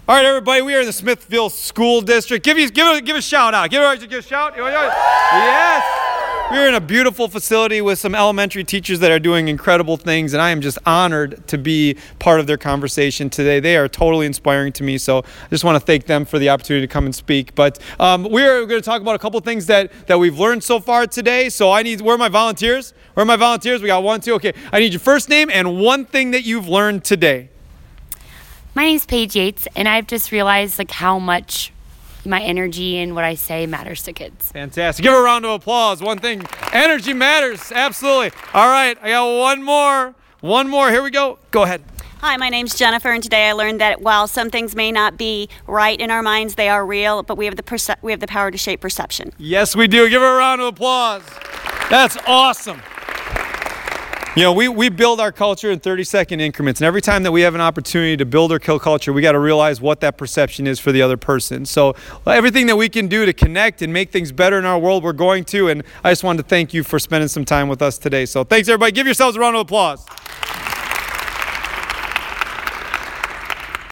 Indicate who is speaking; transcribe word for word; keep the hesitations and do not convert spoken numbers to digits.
Speaker 1: All right, everybody, we are in the Smithville School District. Give you, give a, give a shout out. Give a, give a shout. Yes. We're in a beautiful facility with some elementary teachers that are doing incredible things, and I am just honored to be part of their conversation today. They are totally inspiring to me, so I just want to thank them for the opportunity to come and speak. But um, we're going to talk about a couple things that, that we've learned so far today. So I need, where are my volunteers? Where are my volunteers? We got one, two. Okay, I need your first name and one thing that you've learned today.
Speaker 2: My name's Paige Yates, and I've just realized like how much my energy and what I say matters to kids.
Speaker 1: Fantastic. Give her a round of applause. One thing, energy matters. Absolutely. All right, I got one more. One more. Here we go. Go ahead.
Speaker 3: Hi, my name's Jennifer, and today I learned that while some things may not be right in our minds, they are real, but we have the perce- we have the power to shape perception.
Speaker 1: Yes, we do. Give her a round of applause. That's awesome. You know, we, we build our culture in thirty-second increments, and every time that we have an opportunity to build or kill culture, we got to realize what that perception is for the other person. So everything that we can do to connect and make things better in our world, we're going to, and I just wanted to thank you for spending some time with us today. So thanks, everybody. Give yourselves a round of applause.